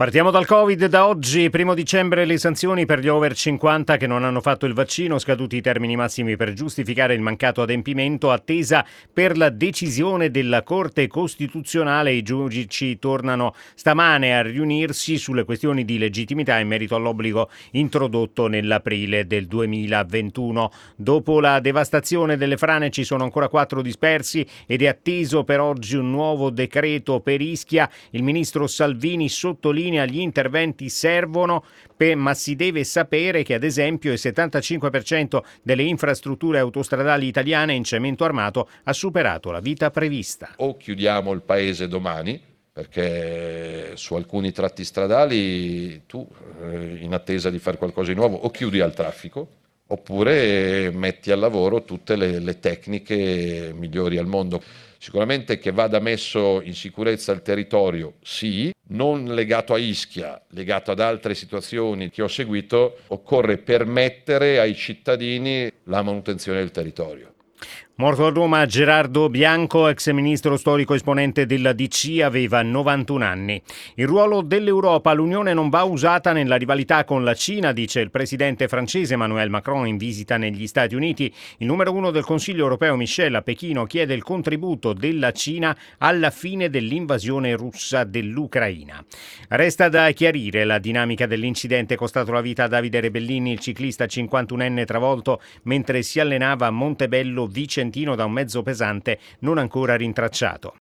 Partiamo dal Covid. Da oggi, 1° dicembre, le sanzioni per gli over 50 che non hanno fatto il vaccino, scaduti i termini massimi per giustificare il mancato adempimento, attesa per la decisione della Corte Costituzionale. I giudici tornano stamane a riunirsi sulle questioni di legittimità in merito all'obbligo introdotto nell'aprile del 2021. Dopo la devastazione delle frane ci sono ancora 4 dispersi ed è atteso per oggi un nuovo decreto per Ischia. Il ministro Salvini sottolinea gli interventi servono, ma si deve sapere che ad esempio il 75% delle infrastrutture autostradali italiane in cemento armato ha superato la vita prevista. O chiudiamo il paese domani, perché su alcuni tratti stradali tu, in attesa di fare qualcosa di nuovo, o chiudi al traffico, oppure metti al lavoro tutte le tecniche migliori al mondo. Sicuramente che vada messo in sicurezza il territorio, sì, non legato a Ischia, legato ad altre situazioni che ho seguito, occorre permettere ai cittadini la manutenzione del territorio. Morto a Roma Gerardo Bianco, ex ministro storico esponente della DC, aveva 91 anni. Il ruolo dell'Europa: l'Unione non va usata nella rivalità con la Cina, dice il presidente francese Emmanuel Macron in visita negli Stati Uniti. Il numero 1 del Consiglio europeo Michel a Pechino chiede il contributo della Cina alla fine dell'invasione russa dell'Ucraina. Resta da chiarire la dinamica dell'incidente costato la vita a Davide Rebellini, il ciclista 51enne travolto mentre si allenava a Montebello Vicentino da un mezzo pesante non ancora rintracciato.